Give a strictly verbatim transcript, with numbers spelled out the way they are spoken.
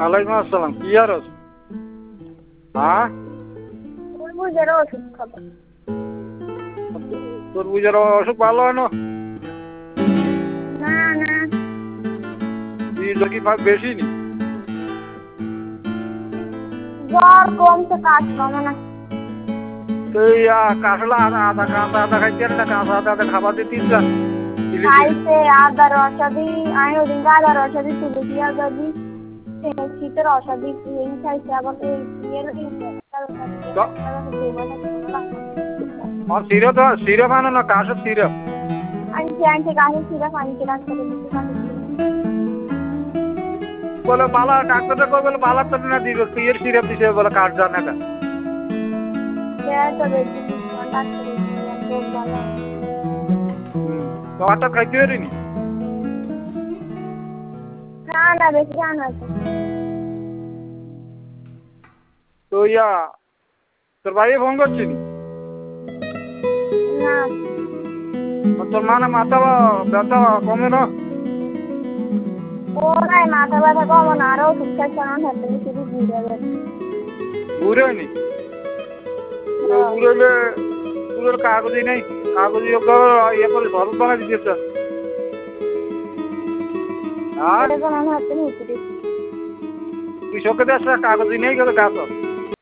ওয়ালাইকুম আসসালাম। কি আর আছে? হ্যাঁ, তরমুজের ওষুধ খাবো। তরমুজের অসুখ ভালো হয় না? না না, বীজ কি বেশি নি? জ্বর কমছে, কাজ কমে না। তো কাঁচলা আদা আদা কাঁচা আদা খাইতেন না? কাঁচা আদা আদা খাবার দিতেন? খাইছে আদার রসা দি, আমি ওদিনকে আদার রসা দি, তুলসী আদা দি, শীতের রসা দি, এই খাইছে আবার এই ইয়ের সিরপ সিরপ আনো না, কাশের সিরপ আনছি আনছি কাশের সিরাপ আনছি, ডাক্তারের দিকে কাশের সিরাপ বলে বালা ডাক্তারটা কই বলে বালা তো না দিবে, তুইয়ের সিরপ দিছে বলে কাজ জানে না। তো বেশি ডাক্তারের রোগ ভালো। তোমারটা খাইতে পারিনি? না না, বেশি জানা আছে। তো ইয়া তোর ভাই ফোন করছিনি? না, তোর মানে মাথা ব্যথা কমে না? ও নাই, মাথা ব্যথা কমে না, আরো ওষুধ খাইছে, আমার হাতে শুধু ঘুরে যাচ্ছে। ঘুরে নি? ঘুরেলে ঘুরের কাগজই নেই, কাগজ ইয়ে করে শরৎ বানা দিতেছে। হ্যাঁ, আমার হাতে নিচে তুই চোখে দেখ কাগজই নেই গেলে গাছ।